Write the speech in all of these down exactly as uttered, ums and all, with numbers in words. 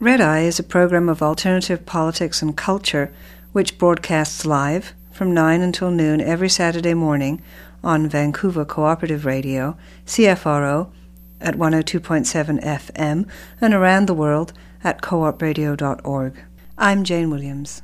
Red Eye is a program of alternative politics and culture which broadcasts live from nine until noon every Saturday morning on Vancouver Cooperative Radio, C F R O, at one oh two point seven F M, and around the world at coop radio dot org. I'm Jane Williams.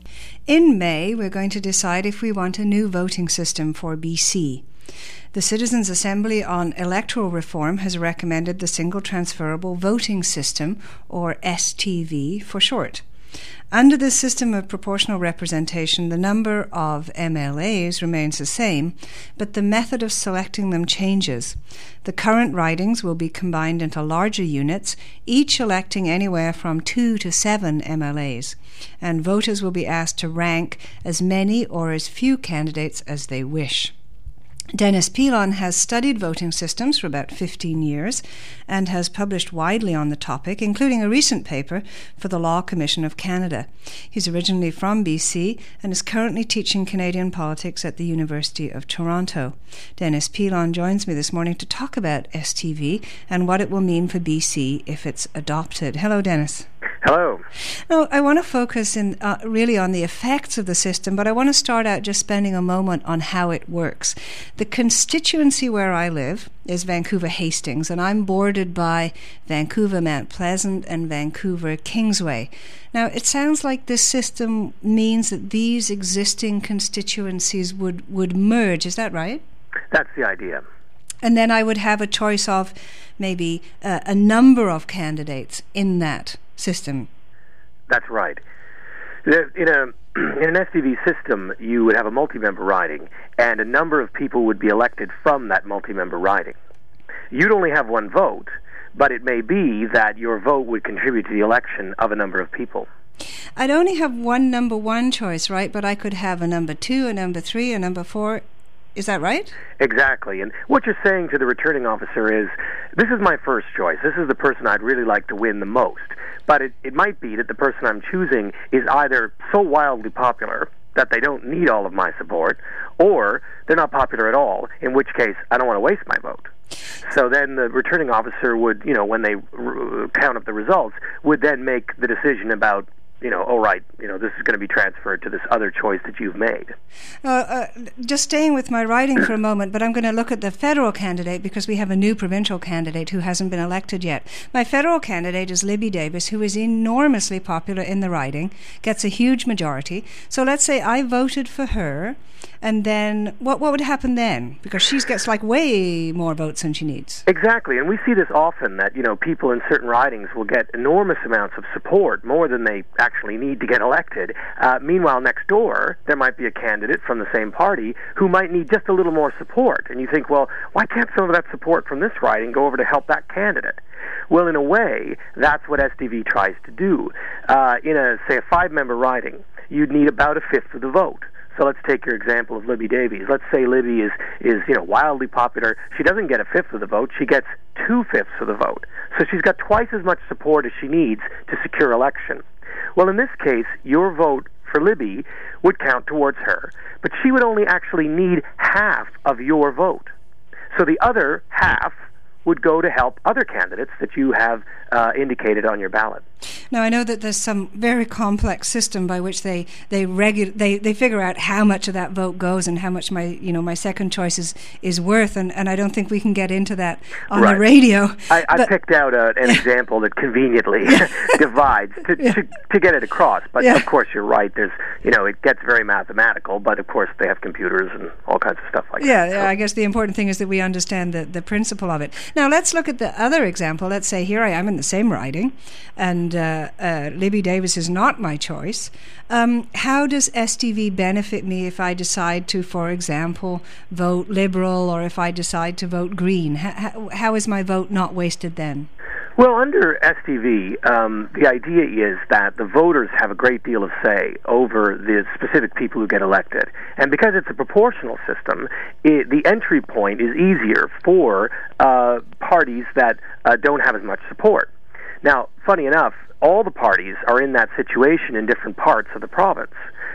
In May, we're going to decide if we want a new voting system for B C. The Citizens' Assembly on Electoral Reform has recommended the Single Transferable Voting System, or S T V for short. Under this system of proportional representation, the number of M L As remains the same, but the method of selecting them changes. The current ridings will be combined into larger units, each electing anywhere from two to seven M L As, and voters will be asked to rank as many or as few candidates as they wish. Dennis Pilon has studied voting systems for about fifteen years and has published widely on the topic, including a recent paper for the Law Commission of Canada. He's originally from B C and is currently teaching Canadian politics at the University of Toronto. Dennis Pilon joins me this morning to talk about S T V and what it will mean for B C if it's adopted. Hello, Dennis. Hello. Now, I want to focus in uh, really on the effects of the system, but I want to start out just spending a moment on how it works. The constituency where I live is Vancouver Hastings, and I'm bordered by Vancouver Mount Pleasant and Vancouver Kingsway. Now, it sounds like this system means that these existing constituencies would, would merge. Is that right? That's the idea. And then I would have a choice of maybe uh, a number of candidates in that system. That's right. In a in an S T V system, you would have a multi-member riding, and a number of people would be elected from that multi-member riding. You'd only have one vote, but it may be that your vote would contribute to the election of a number of people. I'd only have one number one choice, right? But I could have a number two, a number three, a number four. Is that right? Exactly. And what you're saying to the returning officer is, this is my first choice. This is the person I'd really like to win the most. But it, it might be that the person I'm choosing is either so wildly popular that they don't need all of my support, or they're not popular at all, in which case I don't want to waste my vote. So then the returning officer would, you know, when they r- count up the results, would then make the decision about, you know, oh, right, you know, this is going to be transferred to this other choice that you've made. Uh, uh, just staying with my writing for a moment, but I'm going to look at the federal candidate because we have a new provincial candidate who hasn't been elected yet. My federal candidate is Libby Davis, who is enormously popular in the riding, gets a huge majority. So let's say I voted for her, and then what what would happen then? Because she gets like way more votes than she needs. Exactly, and we see this often, that, you know, people in certain ridings will get enormous amounts of support, more than they actually need to get elected. Uh, meanwhile, next door, there might be a candidate from the same party who might need just a little more support. And you think, well, why can't some of that support from this riding go over to help that candidate? Well, in a way, that's what S T V tries to do. Uh, in a, say, a five-member riding, you'd need about a fifth of the vote. So let's take your example of Libby Davies. Let's say Libby is, is you know, wildly popular. She doesn't get a fifth of the vote. She gets two-fifths of the vote. So she's got twice as much support as she needs to secure election. Well, in this case, your vote for Libby would count towards her, but she would only actually need half of your vote. So the other half would go to help other candidates that you have uh, indicated on your ballot. Now, I know that there's some very complex system by which they they regu- they they figure out how much of that vote goes and how much my you know my second choice is, is worth, and, and I don't think we can get into that on right. the radio. I, I picked out a, an example that conveniently divides to, yeah. to to get it across. But yeah. of course, you're right. There's you know it gets very mathematical, but of course they have computers and all kinds of stuff like yeah, that. Yeah, so. I guess the important thing is that we understand the the principle of it. Now, let's look at the other example. Let's say here I am in the same riding, and uh, uh, Libby Davis is not my choice. Um, how does S T V benefit me if I decide to, for example, vote Liberal, or if I decide to vote Green? How, how is my vote not wasted then? Well, under S T V, um, the idea is that the voters have a great deal of say over the specific people who get elected. And because it's a proportional system, it, the entry point is easier for uh, parties that uh, don't have as much support. Now, funny enough, all the parties are in that situation in different parts of the province.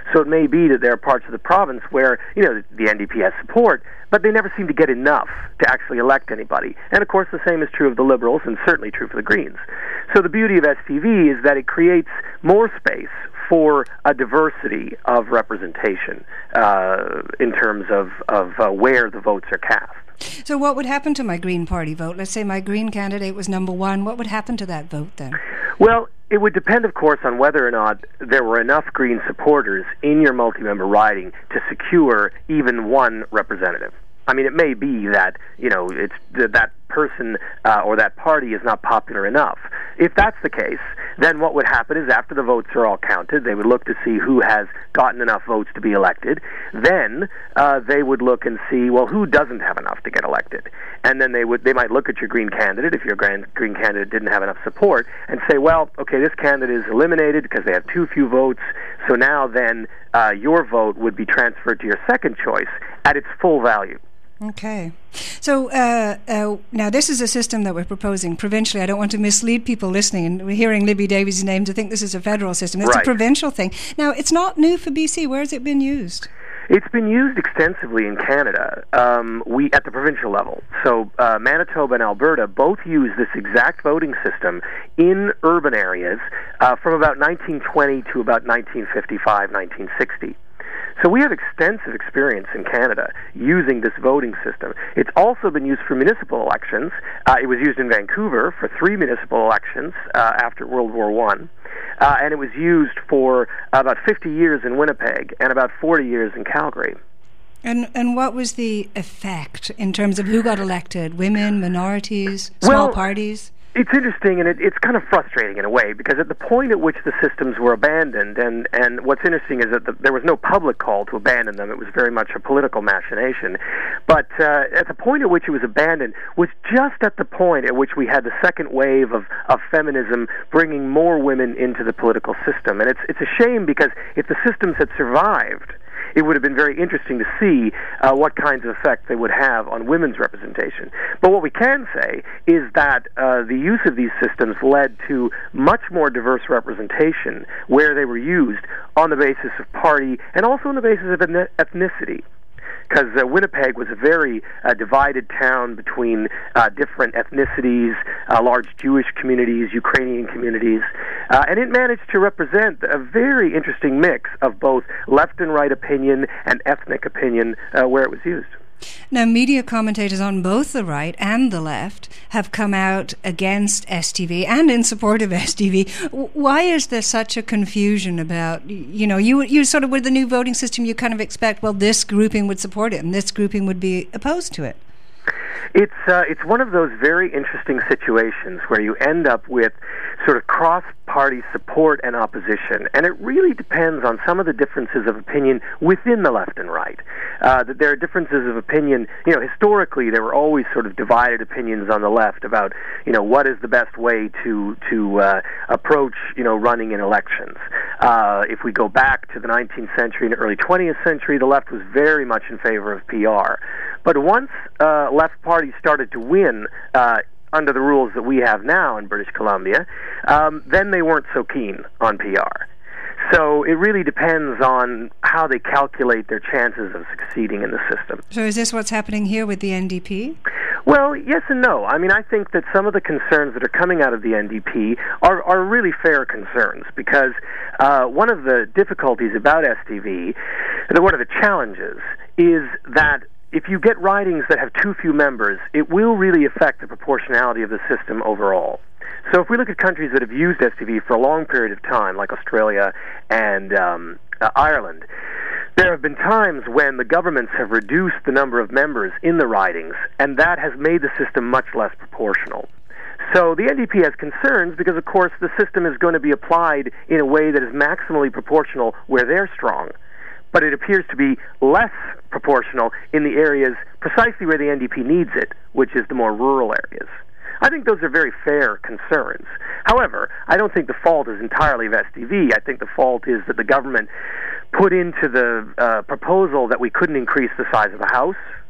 So it may be that there are parts of the province where, you know, the N D P has support, but they never seem to get enough to actually elect anybody. And of course the same is true of the Liberals and certainly true for the Greens. So the beauty of S T V is that it creates more space for a diversity of representation uh, in terms of, of uh, where the votes are cast. So what would happen to my Green Party vote? Let's say my Green candidate was number one. What would happen to that vote then? Well, it would depend, of course, on whether or not there were enough Green supporters in your multi-member riding to secure even one representative. I mean, it may be that, you know, it's that, that person uh, or that party is not popular enough. If that's the case, then what would happen is after the votes are all counted, they would look to see who has gotten enough votes to be elected. Then uh, they would look and see, well, who doesn't have enough to get elected? And then they would they might look at your Green candidate, if your Green candidate didn't have enough support, and say, well, okay, this candidate is eliminated because they have too few votes, so now then uh, your vote would be transferred to your second choice at its full value. Okay. So uh, uh, now this is a system that we're proposing provincially. I don't want to mislead people listening, and we're hearing Libby Davies' name to think this is a federal system. It's right. a provincial thing. Now, it's not new for B C. Where has it been used? It's been used extensively in Canada, um, we at the provincial level. So uh, Manitoba and Alberta both use this exact voting system in urban areas uh, from about nineteen twenty to about nineteen fifty-five, nineteen sixty. So we have extensive experience in Canada using this voting system. It's also been used for municipal elections. Uh, it was used in Vancouver for three municipal elections uh, after World War One. Uh, and it was used for about fifty years in Winnipeg and about forty years in Calgary. And and what was the effect in terms of who got elected? Women, minorities, small well, parties? It's interesting, and it, it's kind of frustrating in a way, because at the point at which the systems were abandoned, and, and what's interesting is that the, there was no public call to abandon them. It was very much a political machination. But uh, at the point at which it was abandoned was just at the point at which we had the second wave of, of feminism bringing more women into the political system. And it's, it's a shame, because if the systems had survived, it would have been very interesting to see uh, what kinds of effect they would have on women's representation. But what we can say is that uh, the use of these systems led to much more diverse representation where they were used on the basis of party and also on the basis of ethnicity. Because uh, Winnipeg was a very uh, divided town between uh, different ethnicities, uh, large Jewish communities, Ukrainian communities, uh, and it managed to represent a very interesting mix of both left and right opinion and ethnic opinion uh, where it was used. Now, media commentators on both the right and the left have come out against S T V and in support of S T V. Why is there such a confusion about, you know, you you sort of with the new voting system, you kind of expect, well, this grouping would support it and this grouping would be opposed to it? It's uh, it's one of those very interesting situations where you end up with sort of cross-party support and opposition, and it really depends on some of the differences of opinion within the left and right. Uh, that there are differences of opinion. You know, historically there were always sort of divided opinions on the left about, you know, what is the best way to to uh, approach, you know, running in elections. Uh, if we go back to the nineteenth century and early twentieth century, the left was very much in favor of P R. But once uh, left parties started to win uh, under the rules that we have now in British Columbia, um, then they weren't so keen on P R. So it really depends on how they calculate their chances of succeeding in the system. So is this what's happening here with the N D P? Well, yes and no. I mean, I think that some of the concerns that are coming out of the N D P are, are really fair concerns, because uh, one of the difficulties about S T V, and one of the challenges, is that if you get ridings that have too few members, it will really affect the proportionality of the system overall. So if we look at countries that have used S T V for a long period of time, like Australia and um, uh, Ireland, there have been times when the governments have reduced the number of members in the ridings, and that has made the system much less proportional. So the N D P has concerns because, of course, the system is going to be applied in a way that is maximally proportional where they're strong. But it appears to be less proportional in the areas precisely where the N D P needs it, which is the more rural areas. I think those are very fair concerns. However, I don't think the fault is entirely of S T V. I think the fault is that the government put into the uh, proposal that we couldn't increase the size of the House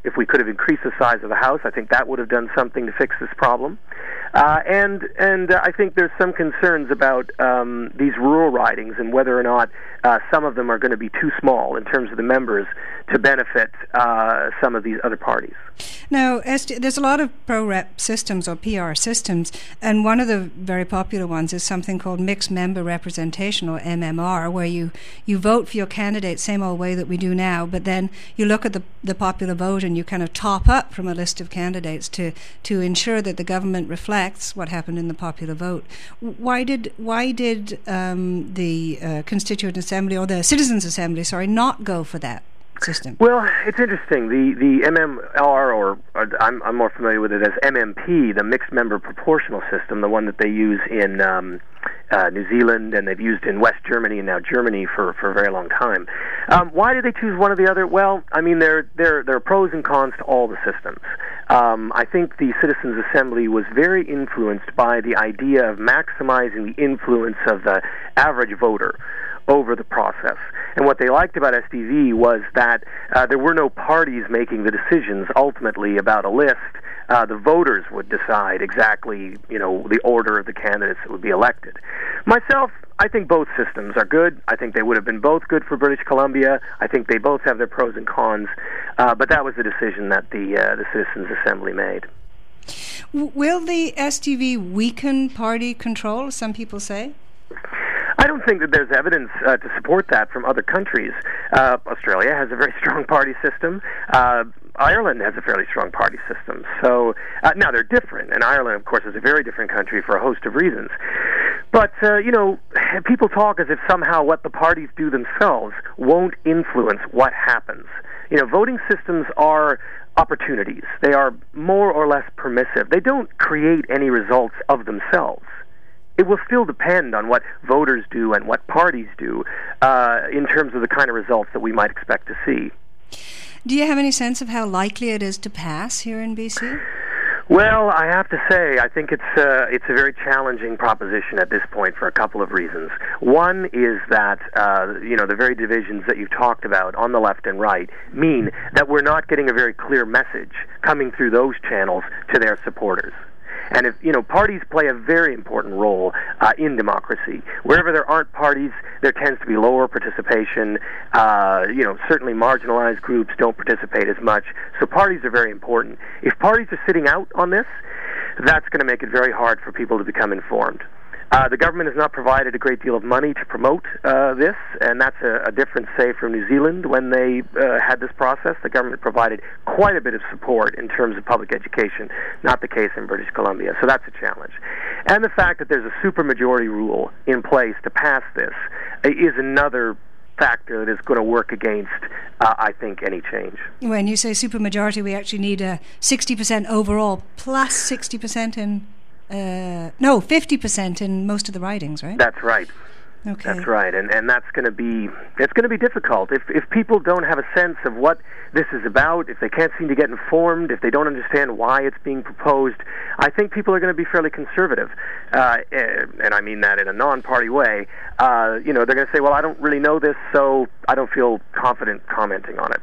If we could have increased the size of the House, I think that would have done something to fix this problem. Uh, and and uh, I think there's some concerns about um, these rural ridings and whether or not uh, some of them are going to be too small in terms of the members to benefit uh, some of these other parties. Now, there's a lot of pro-rep systems or P R systems, and one of the very popular ones is something called mixed member representation, or M M R, where you, you vote for your candidate same old way that we do now, but then you look at the, the popular vote and you kind of top up from a list of candidates to, to ensure that the government reflects what happened in the popular vote. Why did why did um, the uh, Constituent Assembly, or the Citizens Assembly, sorry, not go for that system? Well, it's interesting. The the M M R, or, or I'm, I'm more familiar with it as M M P, the mixed member proportional system, the one that they use in um, uh, New Zealand, and they've used in West Germany and now Germany for, for a very long time. Um, why did they choose one or the other? Well, I mean, there there there are pros and cons to all the systems. Um, I think the Citizens Assembly was very influenced by the idea of maximizing the influence of the average voter over the process. And what they liked about S D V was that uh, there were no parties making the decisions ultimately about a list. Uh, the voters would decide exactly, you know, the order of the candidates that would be elected. Myself, I think both systems are good. I think they would have been both good for British Columbia. I think they both have their pros and cons. Uh, but that was the decision that the uh, the Citizens Assembly made. Will the S D V weaken party control, some people say? I don't think that there's evidence uh, to support that from other countries. Uh, Australia has a very strong party system. Uh, Ireland has a fairly strong party system. So uh, now they're different, and Ireland, of course, is a very different country for a host of reasons. But, uh, you know, people talk as if somehow what the parties do themselves won't influence what happens. You know, voting systems are opportunities. They are more or less permissive. They don't create any results of themselves. It will still depend on what voters do and what parties do uh, in terms of the kind of results that we might expect to see. Do you have any sense of how likely it is to pass here in B C? Well, I have to say, I think it's uh, it's a very challenging proposition at this point for a couple of reasons. One is that uh, you know the very divisions that you've talked about on the left and right mean that we're not getting a very clear message coming through those channels to their supporters. And if, you know, parties play a very important role uh, in democracy. Wherever there aren't parties, there tends to be lower participation. Uh, you know, certainly marginalized groups don't participate as much. So parties are very important. If parties are sitting out on this, that's going to make it very hard for people to become informed. Uh, the government has not provided a great deal of money to promote uh, this, and that's a, a difference, say, from New Zealand when they uh, had this process. The government provided quite a bit of support in terms of public education, not the case in British Columbia, so that's a challenge. And the fact that there's a supermajority rule in place to pass this is another factor that is going to work against, uh, I think, any change. When you say supermajority, we actually need a sixty percent overall plus sixty percent in... Uh, no, fifty percent in most of the ridings, right? That's right. Okay. That's right, and and that's going to be it's going to be difficult if if people don't have a sense of what this is about, if they can't seem to get informed, if they don't understand why it's being proposed. I think people are going to be fairly conservative, uh, and I mean that in a non-party way. Uh, you know, they're going to say, "Well, I don't really know this, so I don't feel confident commenting on it."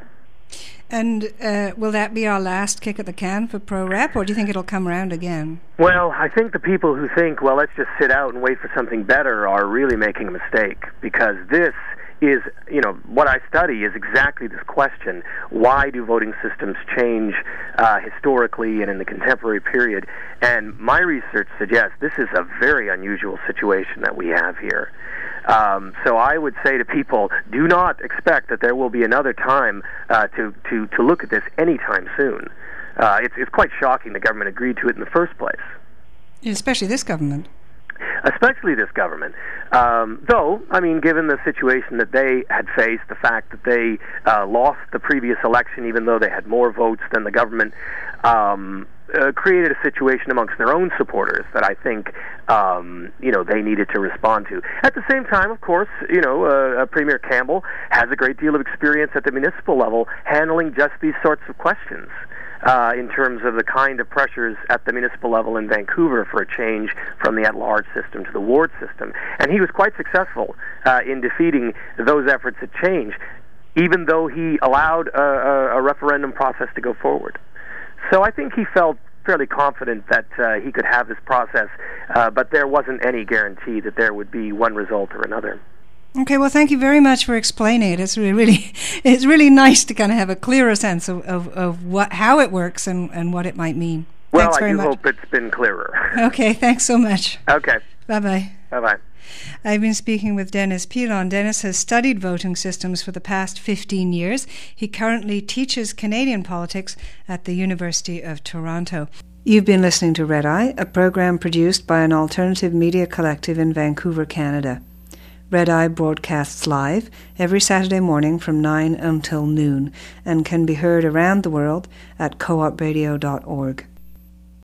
And uh, will that be our last kick at the can for pro-rep, or do you think it'll come around again? Well, I think the people who think, well, let's just sit out and wait for something better are really making a mistake, because this is, you know, what I study is exactly this question. Why do voting systems change uh, historically and in the contemporary period? And my research suggests this is a very unusual situation that we have here. Um, so I would say to people, do not expect that there will be another time uh, to, to, to look at this anytime soon. Uh, it's, it's quite shocking the government agreed to it in the first place. Especially this government. Especially this government. Um, though, I mean, given the situation that they had faced, the fact that they uh, lost the previous election even though they had more votes than the government, um, uh, created a situation amongst their own supporters that I think, um, you know, they needed to respond to. At the same time, of course, you know, uh, uh, Premier Campbell has a great deal of experience at the municipal level handling just these sorts of questions. Uh, in terms of the kind of pressures at the municipal level in Vancouver for a change from the at-large system to the ward system. And he was quite successful uh, in defeating those efforts at change. even though he allowed a, a, a referendum process to go forward. So I think he felt fairly confident that uh, he could have this process, uh, but there wasn't any guarantee that there would be one result or another. Okay, well, thank you very much for explaining it. It's really, it's really nice to kind of have a clearer sense of, of, of what, how it works and, and what it might mean. Well, thanks I very do much. hope it's been clearer. Okay, thanks so much. Okay. Bye-bye. Bye-bye. I've been speaking with Dennis Pilon. Dennis has studied voting systems for the past fifteen years. He currently teaches Canadian politics at the University of Toronto. You've been listening to Red Eye, a program produced by an alternative media collective in Vancouver, Canada. Red Eye broadcasts live every Saturday morning from nine until noon and can be heard around the world at co op radio dot org.